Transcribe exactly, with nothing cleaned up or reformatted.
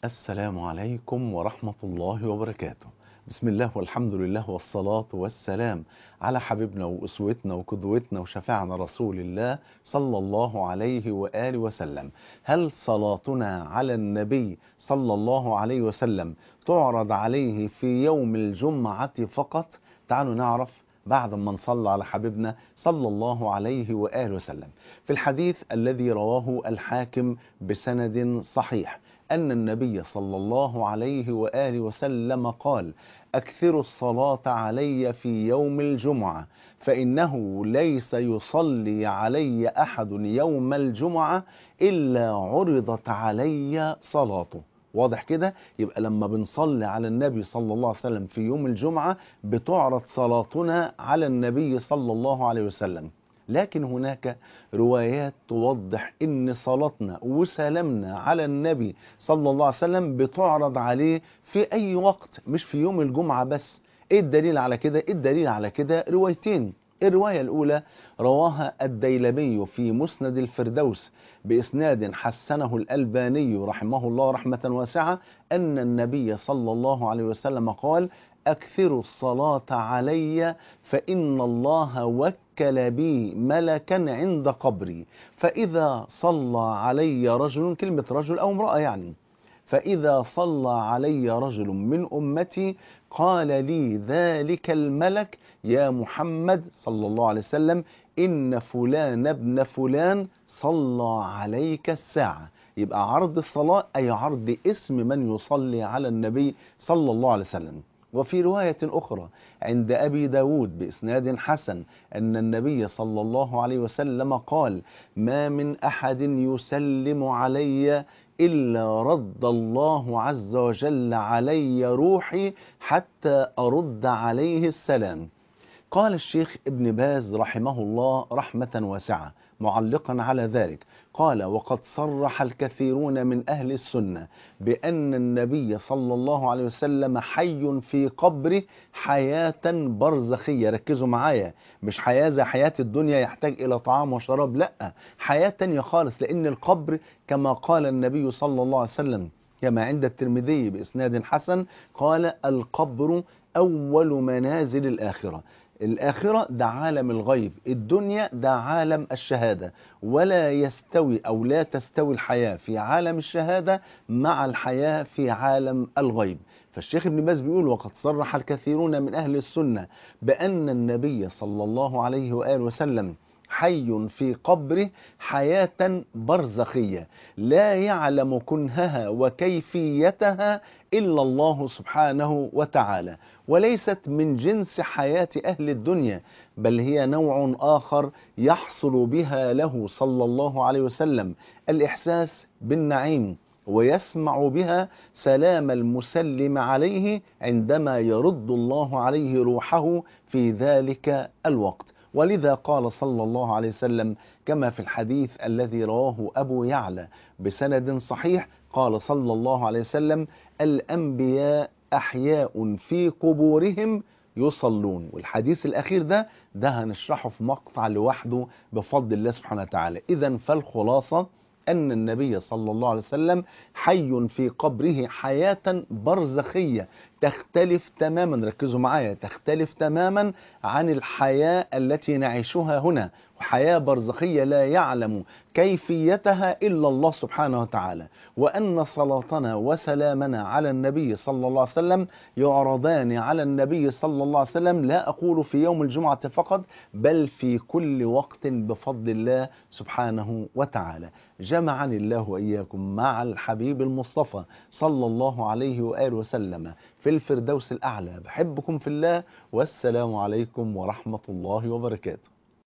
السلام عليكم ورحمة الله وبركاته. بسم الله والحمد لله والصلاة والسلام على حبيبنا وأسوتنا وقدوتنا وشفاعنا رسول الله صلى الله عليه وآله وسلم. هل صلاتنا على النبي صلى الله عليه وسلم تعرض عليه في يوم الجمعة فقط؟ تعالوا نعرف بعد ما نصلى على حبيبنا صلى الله عليه وآله وسلم. في الحديث الذي رواه الحاكم بسند صحيح أن النبي صلى الله عليه وآله وسلم قال: أكثروا الصلاة علي في يوم الجمعة، فإنه ليس يصلي علي أحد يوم الجمعة إلا عرضت علي صلاته. واضح كده؟ يبقى لما بنصلي على النبي صلى الله عليه وسلم في يوم الجمعة بتعرض صلاتنا على النبي صلى الله عليه وسلم. لكن هناك روايات توضح ان صلاتنا وسلامنا على النبي صلى الله عليه وسلم بتعرض عليه في اي وقت، مش في يوم الجمعة بس. ايه الدليل على كده؟ الدليل على كده روايتين. الرواية الأولى رواها الديلمي في مسند الفردوس بإسناد حسنه الألباني رحمه الله رحمة واسعة أن النبي صلى الله عليه وسلم قال: أكثروا الصلاة علي فإن الله وكل بي ملكا عند قبري، فإذا صلى علي رجل، كلمة رجل أو امرأة يعني، فإذا صلى علي رجل من أمتي قال لي ذلك الملك: يا محمد صلى الله عليه وسلم، إن فلان ابن فلان صلى عليك الساعة. يبقى عرض الصلاة أي عرض اسم من يصلي على النبي صلى الله عليه وسلم. وفي رواية أخرى عند أبي داود بإسناد حسن أن النبي صلى الله عليه وسلم قال: ما من أحد يسلم علي إلا رد الله عز وجل علي روحي حتى أرد عليه السلام. قال الشيخ ابن باز رحمه الله رحمة واسعة معلقا على ذلك، قال: وقد صرح الكثيرون من أهل السنة بأن النبي صلى الله عليه وسلم حي في قبره حياة برزخية. ركزوا معايا، مش حياة زي حياة الدنيا يحتاج إلى طعام وشراب، لا، حياة تانية خالص. لأن القبر كما قال النبي صلى الله عليه وسلم كما عند الترمذي بإسناد حسن قال: القبر أول منازل الآخرة. الآخرة ده عالم الغيب، الدنيا ده عالم الشهادة، ولا يستوي أو لا تستوي الحياة في عالم الشهادة مع الحياة في عالم الغيب. فالشيخ ابن باز بيقول: وقد صرح الكثيرون من أهل السنة بأن النبي صلى الله عليه وآله وسلم حي في قبره حياة برزخية لا يعلم كنهها وكيفيتها إلا الله سبحانه وتعالى، وليست من جنس حياة أهل الدنيا، بل هي نوع آخر يحصل بها له صلى الله عليه وسلم الإحساس بالنعيم، ويسمع بها سلام المسلم عليه عندما يرد الله عليه روحه في ذلك الوقت. ولذا قال صلى الله عليه وسلم كما في الحديث الذي رواه أبو يعلى بسند صحيح، قال صلى الله عليه وسلم: الأنبياء أحياء في قبورهم يصلون. والحديث الأخير ده ده هنشرحه في مقطع لوحده بفضل الله سبحانه وتعالى. إذن فالخلاصة أن النبي صلى الله عليه وسلم حي في قبره حياة برزخية تختلف تماما، ركزوا معايا، تختلف تماما عن الحياة التي نعيشها هنا، وحياة برزخية لا يعلم كيفيتها إلا الله سبحانه وتعالى. وأن صلاتنا وسلامنا على النبي صلى الله عليه وسلم يعرضان على النبي صلى الله عليه وسلم، لا أقول في يوم الجمعة فقط، بل في كل وقت بفضل الله سبحانه وتعالى. جمعني الله وإياكم مع الحبيب المصطفى صلى الله عليه وآله وسلم في الفردوس الأعلى. بحبكم في الله، والسلام عليكم ورحمة الله وبركاته.